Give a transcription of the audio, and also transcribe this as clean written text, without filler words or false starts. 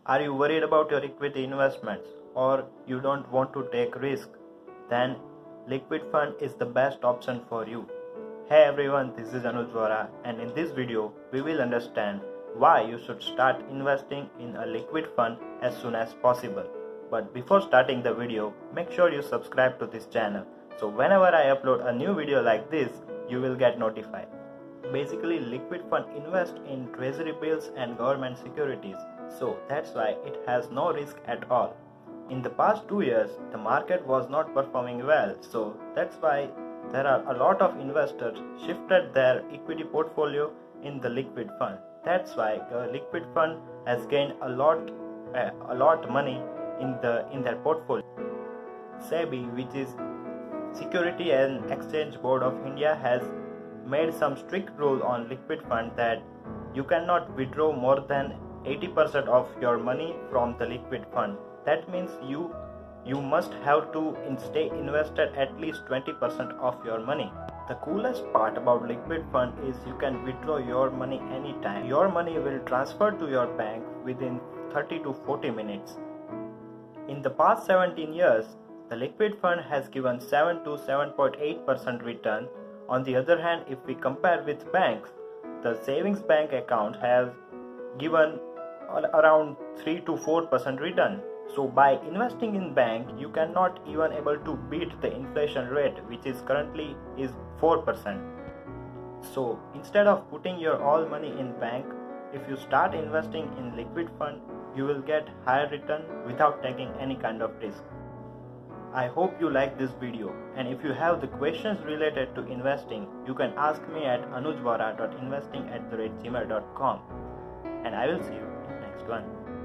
Are you worried about your equity investments or you don't want to take risk? Then liquid fund is the best option for you. Hey everyone, this is Anuj Vora, and in this video we will understand why you should start investing in a liquid fund as soon as possible. But before starting the video, make sure you subscribe to this channel so whenever I upload a new video like this, you will get notified. Basically, liquid fund invest in treasury bills and government securities, so that's why it has no risk at all. In the past 2 years, the market was not performing well, so that's why there are a lot of investors shifted their equity portfolio in the liquid fund. That's why the liquid fund has gained a lot money in their portfolio. SEBI, which is Security and Exchange Board of India, has made some strict rule on liquid fund that you cannot withdraw more than 80% of your money from the liquid fund. That means you must have to stay invested at least 20% of your money. The coolest part about liquid fund is you can withdraw your money anytime. Your money will transfer to your bank within 30 to 40 minutes. In the past 17 years, the liquid fund has given 7 to 7.8% return. On the other hand, if we compare with banks, the savings bank account has given around 3 to 4% return. So by investing in bank, you cannot even able to beat the inflation rate, which is currently 4%. So instead of putting your all money in bank, if you start investing in liquid fund, you will get higher return without taking any kind of risk. I hope you like this video, and if you have the questions related to investing, you can ask me at anujvara.investing@gmail.com, and I will see you in the next one.